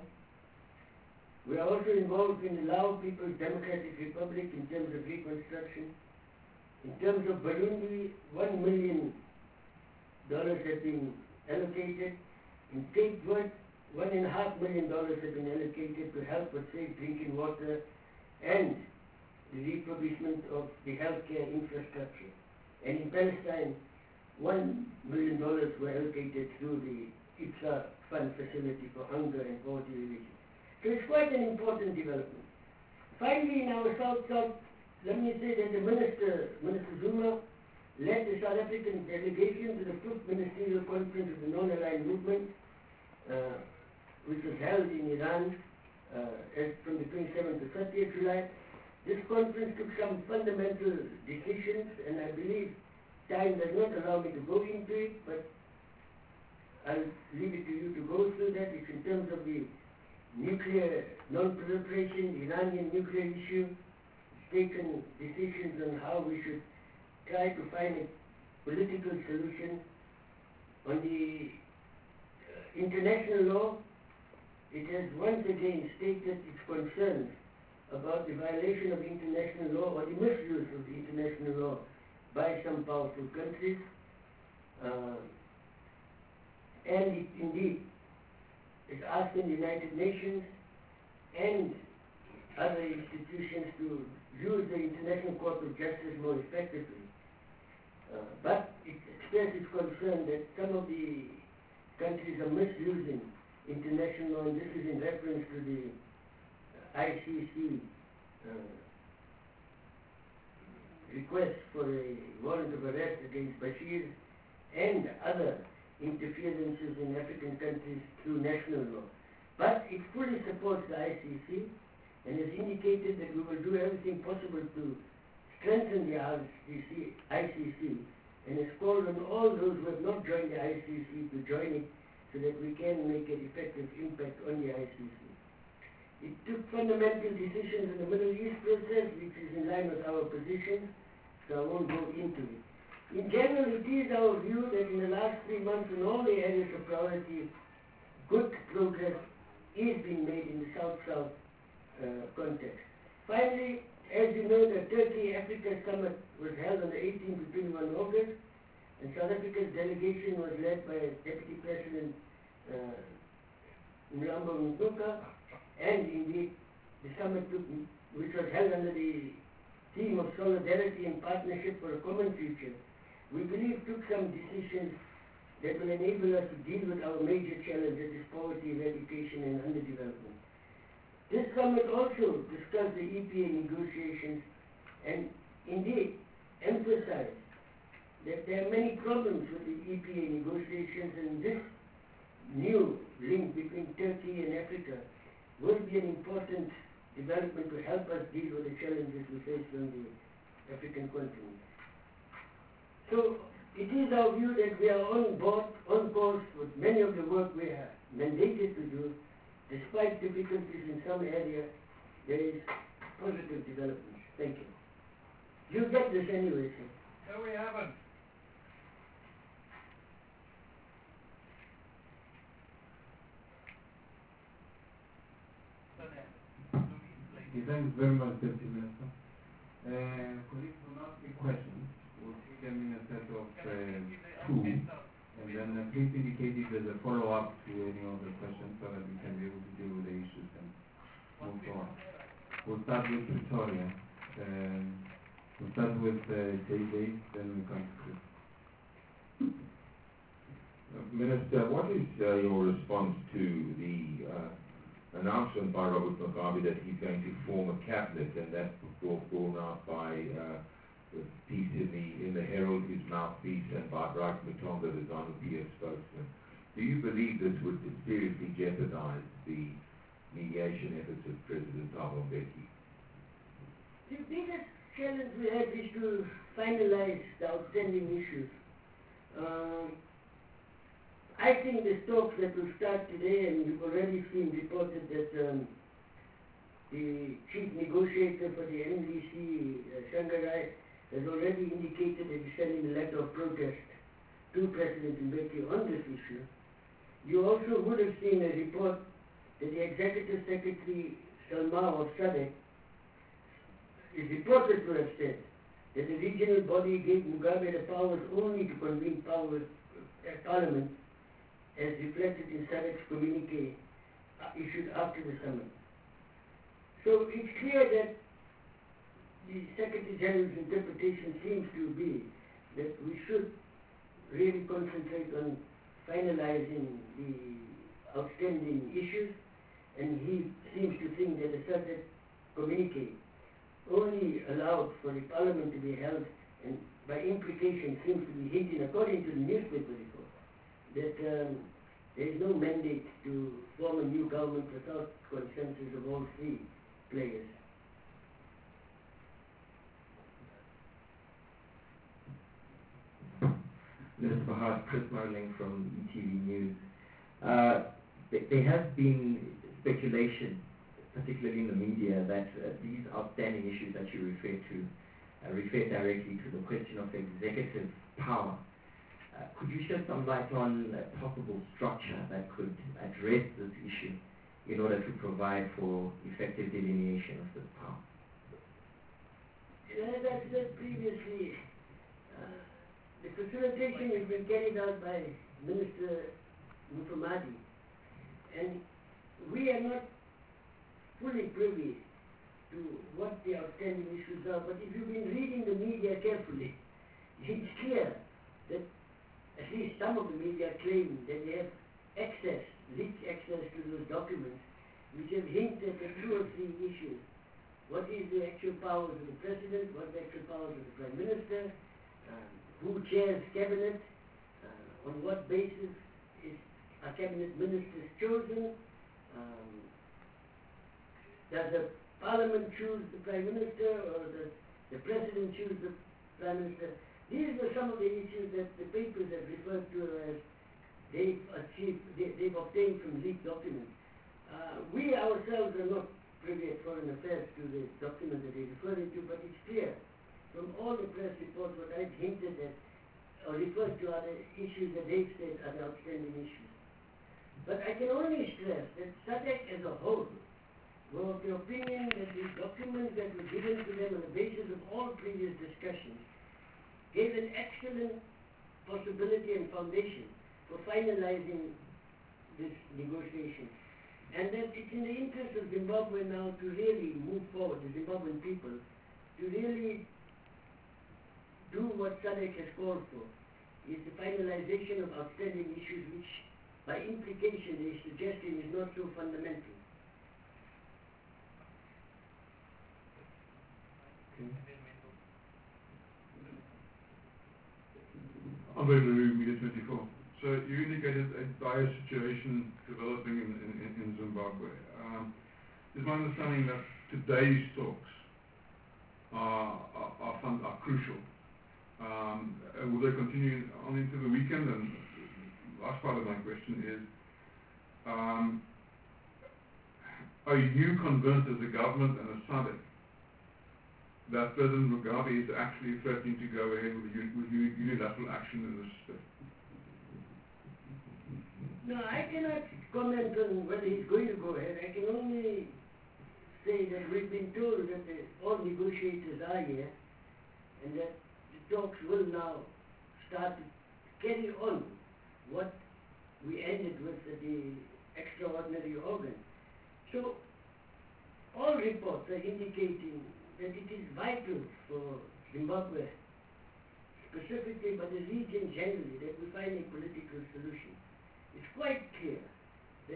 We are also involved in the Lao People's Democratic Republic in terms of reconstruction. In terms of Burundi, one million dollars have been allocated. In Cape Verde, one and a half million dollars have been allocated to help with safe drinking water and the refurbishment of the healthcare infrastructure. And in Palestine, one million dollars were allocated through the IPSA Fund Facility for Hunger and Poverty Alleviation. So it's quite an important development. Finally, in our South-South, let me say that the Minister, Minister Zuma, led the South African delegation to the fifth Ministerial Conference of the Non-Aligned Movement, uh, which was held in Iran uh, as from the twenty-seventh to thirtieth July. This conference took some fundamental decisions, and I believe time does not allow me to go into it, but I'll leave it to you to go through that. It's in terms of the nuclear non-proliferation, the Iranian nuclear issue. It's taken decisions on how we should try to find a political solution. On the uh, international law, it has once again stated its concerns about the violation of international law or the misuse of the international law by some powerful countries. Uh, and it indeed is asking the United Nations and other institutions to use the International Court of Justice more effectively. Uh, but it expresses concern that some of the countries are misusing international law, and this is in reference to the I C C uh, request for a warrant of arrest against Bashir and other interferences in African countries through national law. But it fully supports the I C C and has indicated that we will do everything possible to strengthen the I C C and has called on all those who have not joined the I C C to join it so that we can make an effective impact on the I C C. It took fundamental decisions in the Middle East process, which is in line with our position, so I won't go into it. In general, it is our view that in the last three months in all the areas of priority, good progress is being made in the South-South uh, context. Finally, as you know, the Turkey-Africa Summit was held on the eighteenth to twenty-first of August, and South Africa's delegation was led by Deputy President uh, Mlambo Ngcuka, and indeed the summit took, which was held under the theme of solidarity and partnership for a common future, we believe took some decisions that will enable us to deal with our major challenge, that is poverty, eradication, and underdevelopment. This summit also discussed the E P A negotiations and indeed emphasized that there are many problems with the E P A negotiations, and this new link between Turkey and Africa will be an important development to help us deal with the challenges we face on the African continent. So it is our view that we are on board, on course with many of the work we are mandated to do. Despite difficulties in some areas, there is positive development. Thank you. You get this anyway, sir. No, we haven't. Okay, thanks very much, Deputy Minister. Uh, colleagues will ask me questions. We'll take them in a set of uh, two, and then uh, please indicate if there's a follow-up to any of the questions so that we can be able to deal with the issues and move on. We'll start with Pretoria. Um, we'll start with uh, J J, then we come to Chris. Uh, Minister, what is uh, your response to the uh, announcement by Robert Mugabe that he's going to form a cabinet, and that was borne out by uh, the piece in the, in the Herald, his mouthpiece, and by Bright Mutombo, the ZANU-P F spokesman. Do you believe this would seriously jeopardize the mediation efforts of President Thabo Mbeki? The biggest challenge we have is to finalize the outstanding issues. Um, I think the talks that will start today, and you've already seen reported that um, the chief negotiator for the N D C, uh, Shangarai, has already indicated that he's sending a letter of protest to President Mbeki on this issue. You also would have seen a report that the Executive Secretary Salma of S A D C is reported to have said that the regional body gave Mugabe the powers only to convene power, uh, parliament, as reflected in S A D C's communique uh, issued after the summit. So it's clear that the Secretary General's interpretation seems to be that we should really concentrate on finalizing the outstanding issues, and he seems to think that the S A D C communique only allowed for the parliament to be held, and by implication seems to be hinting, according to the newspaper report, that um, there is no mandate to form a new government without consensus of all three players. Mister Fahad, Chris Marling from E T V News. Uh, th- there has been speculation, particularly in the media, that uh, these outstanding issues that you refer to uh, refer directly to the question of executive power. Uh, could you shed some light on a possible structure that could address this issue in order to provide for effective delineation of this power? As I said previously, uh, the facilitation has been carried out by Minister Mufamadi, and we are not fully privy to what the outstanding issues are, but if you've been reading the media carefully, it's clear that at least some of the media claim that they have access, leaked access to those documents, which have hinted at two or three issues. What is the actual powers of the president? What are the actual powers of the prime minister? Um, who chairs cabinet? Uh, on what basis is are cabinet ministers chosen? Um, does the parliament choose the prime minister, or does the president choose the prime minister? These are some of the issues that the papers have referred to as they've achieved, they, they've obtained from leaked documents. Uh, we ourselves are not privy at Foreign Affairs to the document that they're referring to, but it's clear from all the press reports what I've hinted at or referred to are the issues that they've said are the outstanding issues. But I can only stress that S A D C as a whole were of the opinion that the documents that were given to them on the basis of all previous discussions gave an excellent possibility and foundation for finalizing this negotiation. And that it's in the interest of Zimbabwe now to really move forward, the Zimbabwean people, to really do what S A D C has called for, is the finalization of outstanding issues which, by implication, they are suggesting is not so fundamental. Andre Leroux, Media twenty-four. So you indicated a dire situation developing in, in, in Zimbabwe. Um, is my understanding that today's talks are, are, are, fun, are crucial? Um, will they continue on into the weekend? And the last part of my question is, um, are you convinced as a government and a S A D C that President Mugabe is actually threatening to go ahead with, with unilateral action in this respect? No, I cannot comment on whether he's going to go ahead. I can only say that we've been told that the, all negotiators are here, and that the talks will now start to carry on what we ended with at the extraordinary organ. So all reports are indicating that it is vital for Zimbabwe specifically, but the region generally, that we find a political solution. It's quite clear that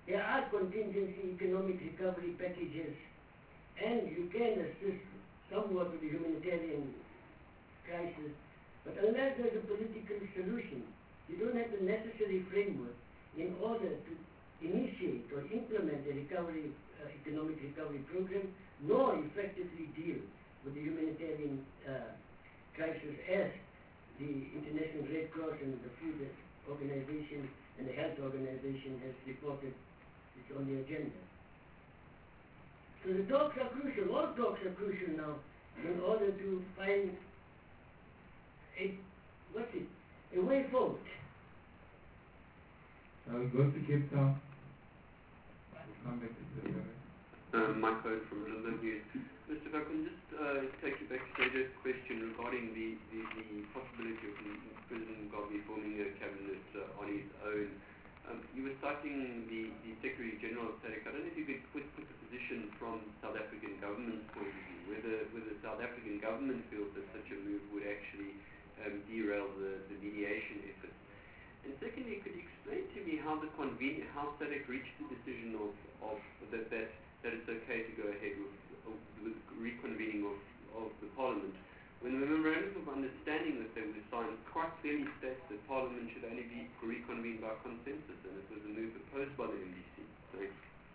there are contingency economic recovery packages, and you can assist somewhat with the humanitarian crisis. But unless there's a political solution, you don't have the necessary framework in order to initiate or implement a recovery, uh, economic recovery program, nor effectively deal with the humanitarian uh, crisis as the International Red Cross and the Food Organization and the Health Organization has reported it's on the agenda. So the talks are crucial, all talks are crucial now in order to find a, what's it, a way forward. Now we go to Cape Town. We'll come back to the Uh, Mike Cohen from Bloomberg News. Mister If I can just uh, take you back to Sergio's question regarding the, the, the possibility of President Mugabe forming a cabinet uh, on his own. Um, you were citing the, the Secretary General of SADC. I don't know if you could put, put the position from South African government's point of view, whether, whether the South African government feels that such a move would actually um, derail the, the mediation efforts. And secondly, could you explain to me how the conven- how SADC reached the decision of, of that, that that it's okay to go ahead with, with reconvening of, of the Parliament, when the memorandum of understanding that they were signed quite clearly states that Parliament should only be reconvened by consensus, and it was a move opposed by the M D C. Thanks.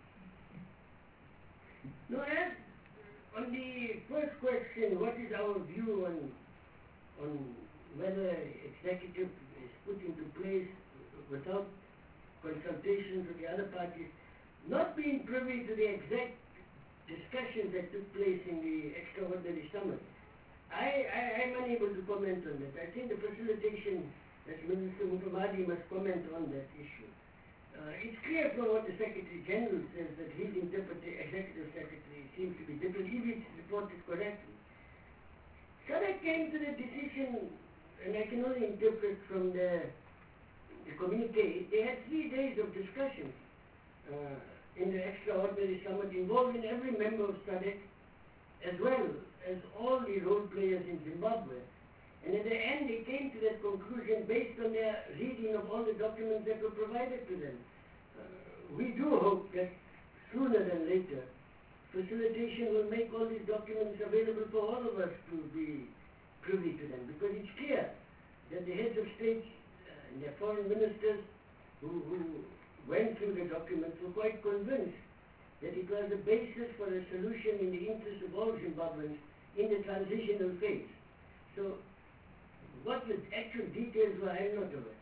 No, as on the first question, what is our view on on whether executive is put into place without consultations with the other parties, not being privy to the exact discussions that took place in the extraordinary summit, I, I am unable to comment on that. I think the facilitation, as Minister Mufamadi must comment on that issue. Uh, it's clear from what the Secretary General says that his interpretation, Executive Secretary, seems to be different, if it's reported correctly. SADC came to the decision, and I can only interpret from the, the communique, they had three days of discussion uh, in the extraordinary summit involving every member of SADC, as well as all the role players in Zimbabwe. And in the end, they came to that conclusion based on their reading of all the documents that were provided to them. Uh, we do hope that sooner than later, facilitation will make all these documents available for all of us to be privy to them, because it's clear that the heads of state uh, and their foreign ministers who, who went through the documents were quite convinced that it was the basis for a solution in the interest of all Zimbabweans in the transitional phase. So, what the actual details were, I'm not aware.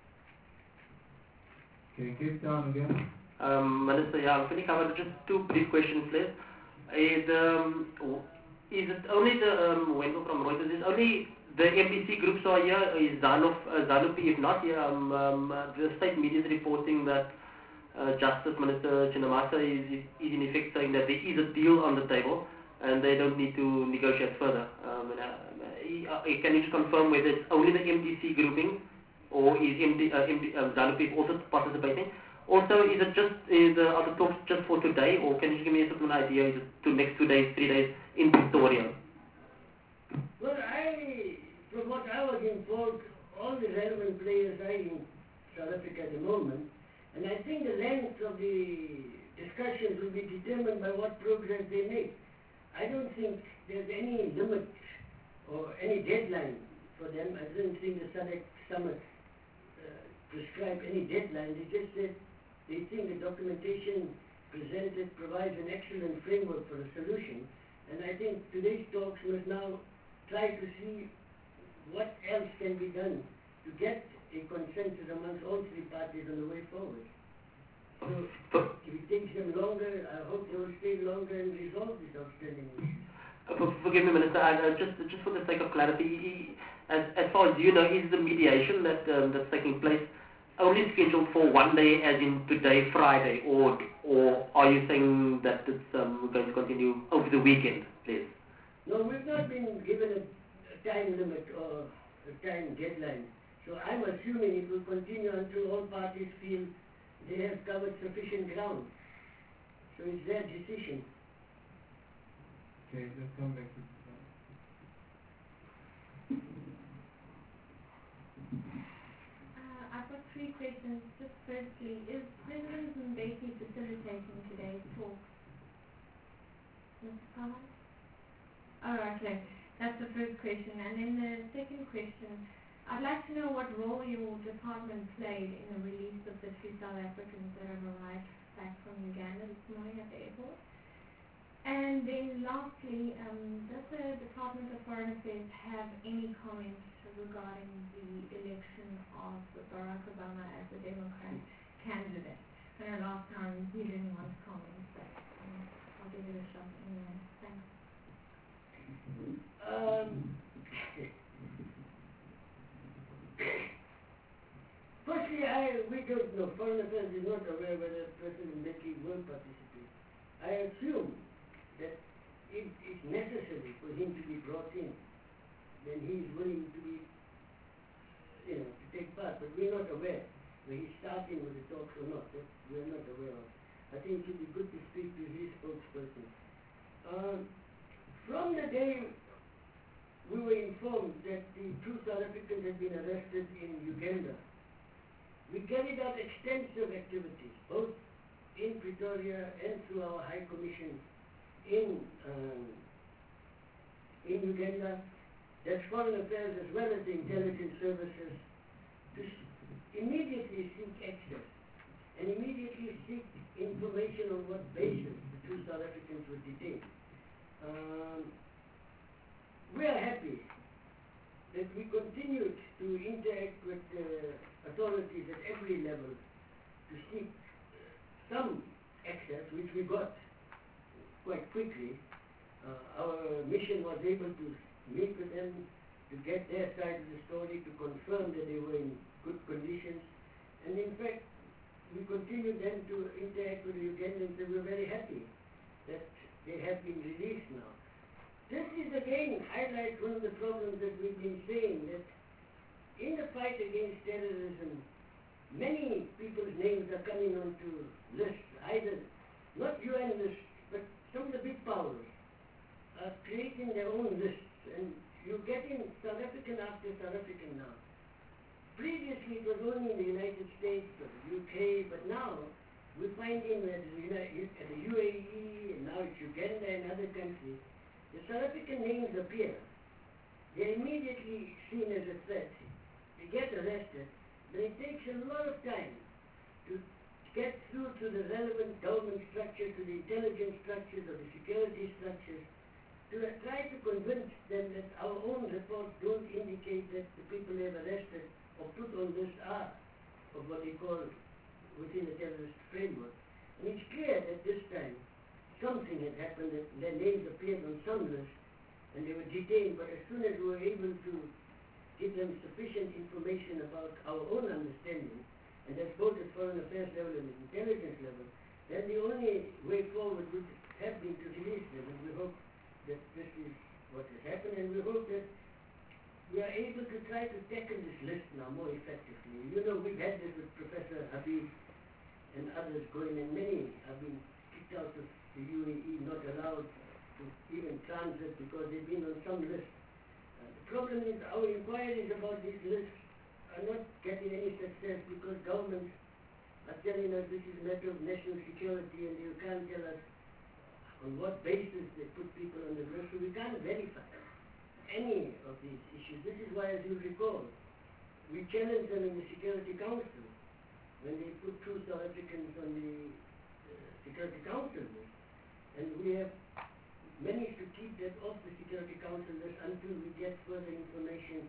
Okay, Cape Town again. Um, Minister, yeah, I'm going to cover just two brief questions, please. Is, um, is it only the, um, Wengo from Reuters, is only the M D C groups are here, is ZANU, uh, ZANU-P if not here? Um, um, uh, the state media is reporting that uh, Justice Minister Chinamasa is, is in effect saying that there is a deal on the table and they don't need to negotiate further. Um, and, uh, uh, can you just confirm whether it's only the M D C grouping or is M D, uh, M D, uh, ZANU-P also participating? Also, is it just is the other talks just for today, or can you give me a certain idea? Is it two next two days, three days in Pretoria? Well, I, from what I was informed, all the relevant players are in South Africa at the moment, and I think the length of the discussions will be determined by what progress they make. I don't think there's any limit or any deadline for them. I don't think the SADC summit uh, prescribed any deadline. They just said they think the documentation presented provides an excellent framework for a solution, and I think today's talks must now try to see what else can be done to get a consensus amongst all three parties on the way forward. So, if it takes them longer, I hope they will stay longer and resolve this outstanding issue. Uh, for, forgive me, Minister, I, uh, just just for the sake of clarity, as, as far as you know, is the mediation that um, that's taking place only scheduled for one day, as in today, Friday, or or are you saying that it's um, going to continue over the weekend, please? No, we've not been given a, a time limit or a time deadline. So I'm assuming it will continue until all parties feel they have covered sufficient ground. So it's their decision. Okay, let's come back to Uh, I've got three questions. Just firstly, is President Mbeki to talks? Mister Kahan? Oh, okay. That's the first question. And then the second question, I'd like to know what role your department played in the release of the two South Africans that have arrived back from Uganda this morning at the airport. And then lastly, um, does the Department of Foreign Affairs have any comments regarding the election of Barack Obama as a Democrat candidate? I know last time you didn't want to comment, but um, I'll give it a shot anyway. Thanks. Um, firstly, I we don't know. Foreign Affairs is not aware whether President Mbeki will participate. I assume that if it's necessary for him to be brought in, then he is willing to be, you know, to take part. But we're not aware whether he's starting with the talks or not. That we're not aware of. I think it would be good to speak to his spokesperson. Um, from the day we were informed that the two South Africans had been arrested in Uganda, we carried out extensive activities, both in Pretoria and through our High Commission in um, in Uganda, that's Foreign Affairs as well as the intelligence services, to immediately seek access and immediately seek information on what basis the two South Africans were detained. Um, we are happy that we continued to interact with the authorities at every level to seek some access, which we got quite quickly. Uh, our mission was able to meet with them, to get their side of the story, to confirm that they were in good conditions. And in fact, we continued then to interact with the Ugandans, and we're very happy that they have been released now. This is again highlights one of the problems that we've been saying, that in the fight against terrorism, many people's names are coming onto lists, either not U N lists, but some of the big powers are creating their own lists, and you're getting South African after South African now. Previously it was only in the United States or the U K, but now we're finding that the, United, the U A E, and now it's Uganda and other countries, the South African names appear. They're immediately seen as a threat. They get arrested, but it takes a lot of time to get through to the relevant government structure, to the intelligence structures or the security structures, to try to convince them that our own reports don't indicate that the people they've arrested or put on this are of what they call within the terrorist framework. And it's clear that this time something had happened, that their names appeared on some list and they were detained, but as soon as we were able to give them sufficient information about our own understanding, and that's both at Foreign Affairs level and at intelligence level, then the only way forward would have been to release them, and we hope that this is what has happened, and we hope that we are able to try to tackle this list now more effectively. You know, we've had this with Professor Habib and others going, and many have been kicked out of the U A E, not allowed to even transit because they've been on some list. Uh, the problem is our inquiries about these lists are not getting any success because governments are telling us this is a matter of national security and you can't tell us on what basis they put people on the list, so we can't verify any of these issues. This is why, as you recall, we challenged them in the Security Council when they put two South Africans on the uh, Security Council list, and we have managed to keep that off the Security Council list until we get further information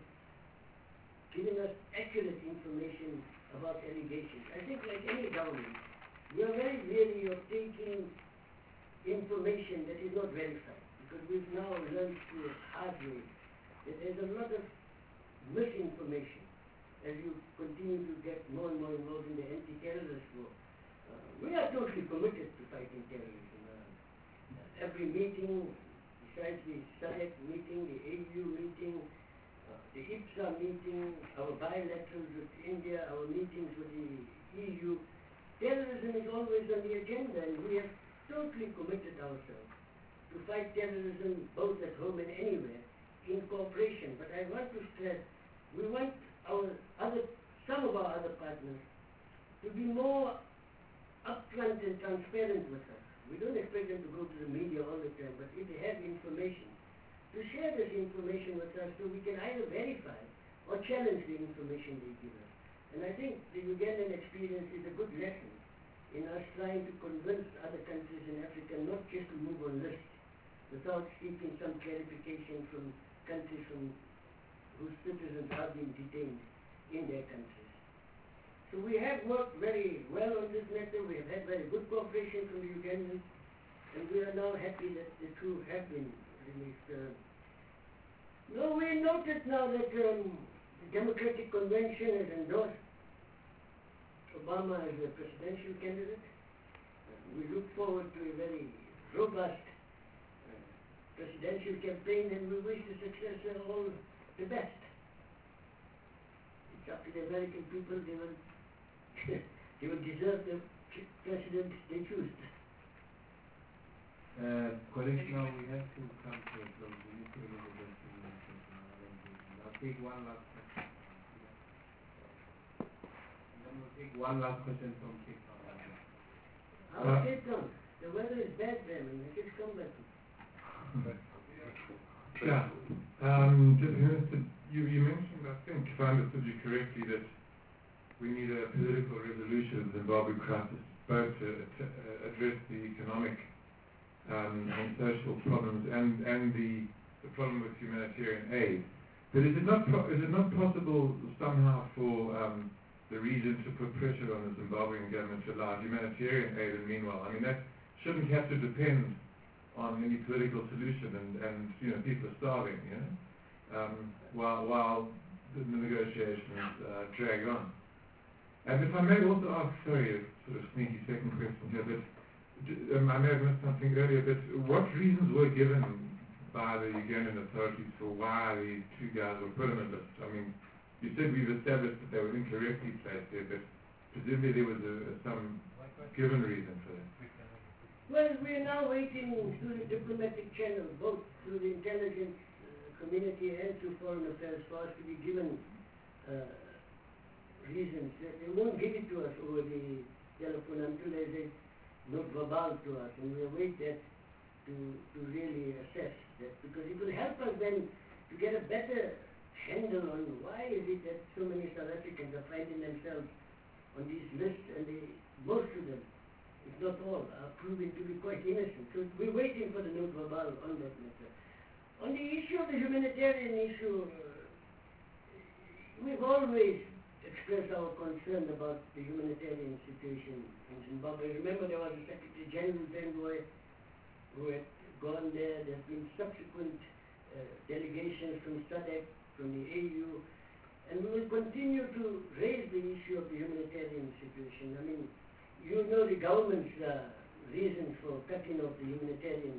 giving us accurate information about allegations. I think like any government, we are very wary of taking information that is not verified, because we've now learned through a hard way that there's a lot of misinformation as you continue to get more and more involved in the anti-terrorist war. Uh, we are totally committed to fighting terrorism. Uh, every meeting, besides the SADC meeting, the A U meeting, uh, the IPSA meeting, our bilaterals with India, our meetings with the E U, terrorism is always on the agenda, and we have totally committed ourselves to fight terrorism both at home and anywhere in cooperation. But I want to stress, we want our other, some of our other partners to be more upfront and transparent with us We don't expect them to go to the media all the time, but if they have information, to share this information with us so we can either verify or challenge the information they give us. And I think the Ugandan experience is a good lesson in us trying to convince other countries in Africa not just to move on lists without seeking some clarification from countries from whose citizens are being detained in their countries. So we have worked very well on this matter. We have had very good cooperation from the Ugandans, and we are now happy that the two have been released. Uh, no, we noted now that um, the Democratic Convention has endorsed Obama as a presidential candidate. Uh, we look forward to a very robust uh, presidential campaign, and we wish the successor all the best. It's up to the American people. They will, they will deserve the president they choose. Uh, colleagues, now we have to come to a close. We need to really get to the next session. I'll take one last question. And then we'll take one last question from Cape Town. Our Cape Town, the weather is bad there, man. I just come back. Yeah. Um, just, Minister, you, you mentioned, I think, if I understood you correctly, that we need a political resolution of the Zimbabwe crisis, both to, to uh, address the economic um, and social problems and, and the, the problem with humanitarian aid. But is it not pro- is it not possible somehow for um, the region to put pressure on the Zimbabwean government to allow humanitarian aid? And meanwhile, I mean, that shouldn't have to depend on any political solution, and, and you know, people are starving, you know, um, while while the, the negotiations uh, drag on. And if I may also ask, sorry, a sort of sneaky second question here, but um, I may have missed something earlier, but what reasons were given by the Ugandan authorities for why these two guys were put on the list? I mean, you said we've established that they were incorrectly placed there, but presumably there was a, a, some given reason for that. Well, we are now waiting through the diplomatic channel, both through the intelligence uh, community and through foreign affairs, for us to be given uh, reasons. They, they won't give it to us over the telephone until there's a note verbal to us, and we await that to, to really assess that, because it will help us then to get a better handle on why is it that so many South Africans are finding themselves on these lists, and they, most of them, if not all, are proving to be quite innocent. So we're waiting for the note verbal on that matter. On the issue of the humanitarian issue, uh, we've always expressed our concern about the humanitarian situation in Zimbabwe. Remember, there was a Secretary General's envoy who had gone there. There have been subsequent uh, delegations from SADC, from the A U, and we will continue to raise the issue of the humanitarian situation. I mean, you know the government's uh, reasons for cutting off the humanitarian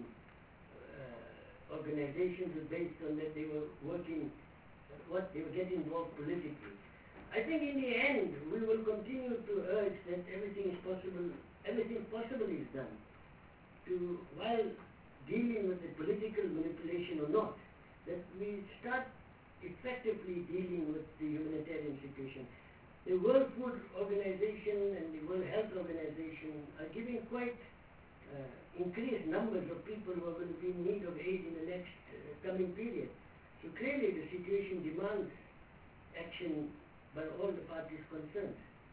uh, organizations was based on that they were working, uh, what they were getting involved politically. I think in the end, we will continue to urge that everything is possible, everything possible is done to, while dealing with the political manipulation or not, that we start effectively dealing with the humanitarian situation. The World Food Organization and the World Health Organization are giving quite uh, increased numbers of people who are going to be in need of aid in the next uh, coming period. So clearly the situation demands action by all the parties concerned.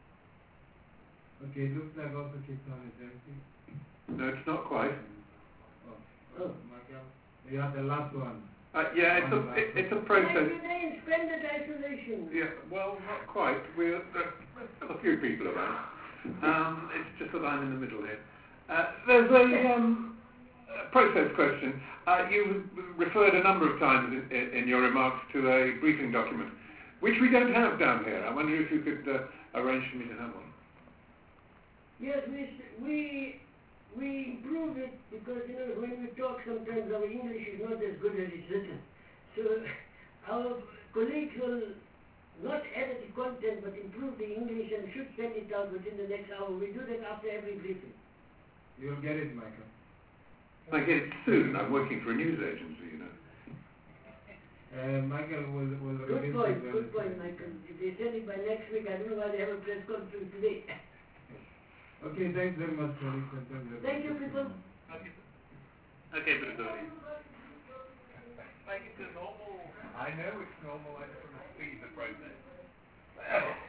Okay, it looks like also Cape Town is empty. No, it's not quite. Oh, Oh. Michael, you are the last one. Uh, yeah, it's a, it, it's a process. Why do they spend it isolation? Yeah, well, not quite. We're, there's still a few people around. Um, it's just that I'm in the middle here. Uh, there's a, um, a process question. Uh, you referred a number of times in, in, in your remarks to a briefing document, which we don't have down here. I wonder if you could uh, arrange for me to have one. Yes, we, we, we improve it because, you know, when we talk sometimes our English is not as good as it's written. So our colleagues will not edit the content but improve the English and should send it out within the next hour. We do that after every briefing. You will get it, Michael. I get it soon. I'm working for a news agency, you know. Uh, Michael will will Good point, good point, Michael. If they send it by next week, I don't know why they have a press conference today. Okay, thanks very much, colleagues. And thanks very Thank you, much. people. it's normal and sort of speed the process.